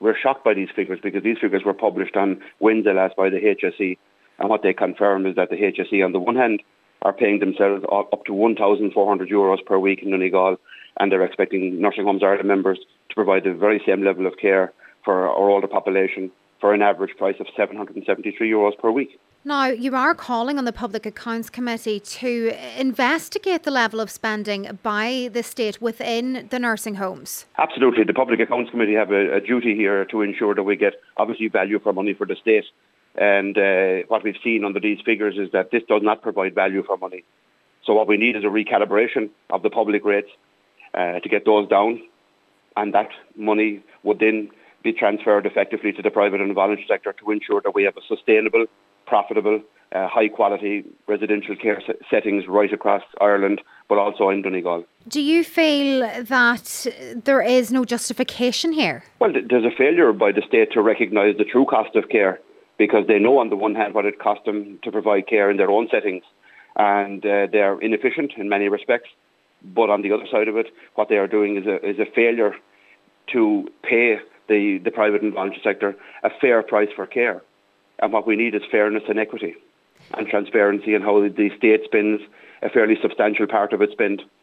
we're shocked by these figures because these figures were published on Wednesday last by the HSE, and what they confirm is that the HSE on the one hand are paying themselves up to €1,400 per week in Donegal, and they're expecting Nursing Homes Ireland members to provide the very same level of care for our older population for an average price of €773 per week. Now, you are calling on the Public Accounts Committee to investigate the level of spending by the state within the nursing homes. Absolutely. The Public Accounts Committee have a duty here to ensure that we get, obviously, value for money for the state. And what we've seen under these figures is that this does not provide value for money. So what we need is a recalibration of the public rates to get those down. And that money would then be transferred effectively to the private and voluntary sector to ensure that we have a sustainable, profitable, high-quality residential care settings right across Ireland, but also in Donegal. Do you feel that there is no justification here? Well, there's a failure by the state to recognise the true cost of care, because they know on the one hand what it costs them to provide care in their own settings, and they're inefficient in many respects. But on the other side of it, what they are doing is a failure to pay the private and voluntary sector a fair price for care. And what we need is fairness and equity and transparency in how the state spends a fairly substantial part of its spend.